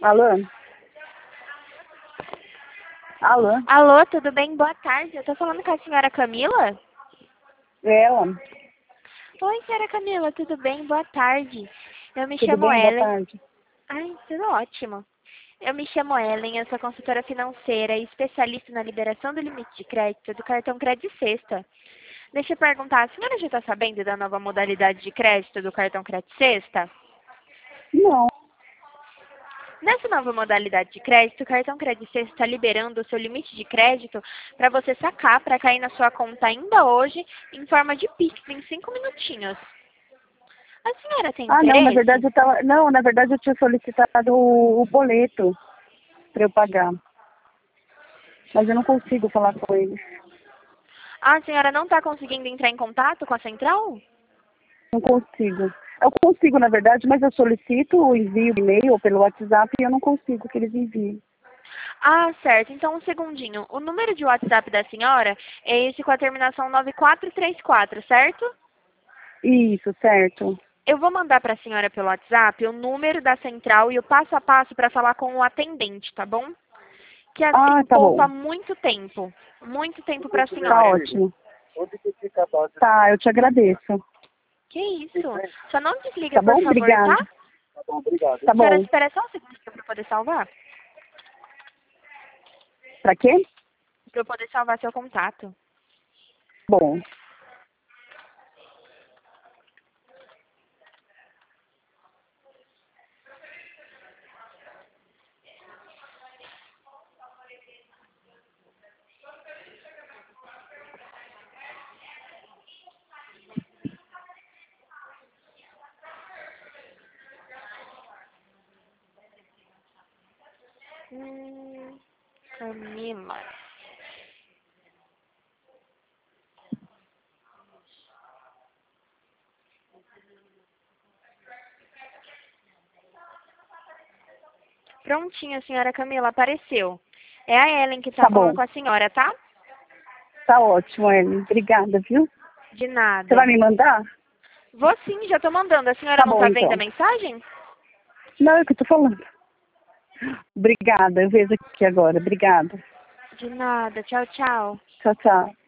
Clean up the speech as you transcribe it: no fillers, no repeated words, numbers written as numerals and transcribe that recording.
Alô? Alô? Alô, tudo bem? Boa tarde. Eu tô falando com a senhora Camila? Ela? Oi, senhora Camila, tudo bem? Boa tarde. Eu me Tudo chamo bem? Boa Ellen. tarde. Ai, tudo ótimo. Eu me chamo Ellen, eu sou consultora financeira e especialista na liberação do limite de crédito do cartão Crédito Sexta. Deixa eu perguntar, a senhora já está sabendo da nova modalidade de crédito do cartão Crédito Sexta? Não. Nessa nova modalidade de crédito, o cartão Crédito Sexta está liberando o seu limite de crédito para você sacar, para cair na sua conta ainda hoje, em forma de Pix, em 5 minutinhos. A senhora tem Não, na interesse? verdade eu tava. Não, na verdade eu tinha solicitado o boleto para eu pagar. Mas eu não consigo falar com eles. A senhora não está conseguindo entrar em contato com a central? Não consigo. Eu consigo, na verdade, mas eu solicito o envio de e-mail ou pelo WhatsApp e eu não consigo que eles enviem. Ah, certo. Então, um segundinho. O número de WhatsApp da senhora é esse com a terminação 9434, certo? Isso, certo. Eu vou mandar para a senhora pelo WhatsApp o número da central e o passo a passo para falar com o atendente, tá bom? Que assim Tá poupa bom. muito tempo. Muito tempo para a Tá senhora. ótimo. Tá, eu te agradeço. Que isso? Só não desliga, Tá por bom? favor, tá? Obrigada. Tá A senhora bom. espera só um segundo para eu poder salvar. Pra quê? Para eu poder salvar seu contato. Bom. Camila. Prontinho, senhora Camila, apareceu. É a Ellen que está Tá falando bom. com a senhora, tá? Tá ótimo, Ellen. Obrigada, viu? De Você vai nada. me mandar? Vou sim, já tô mandando. A senhora Tá não bom, tá vendo a então. mensagem? Não, é o que eu tô falando. Obrigada, eu vejo aqui agora. Obrigada. De nada. Tchau, tchau. Tchau, tchau.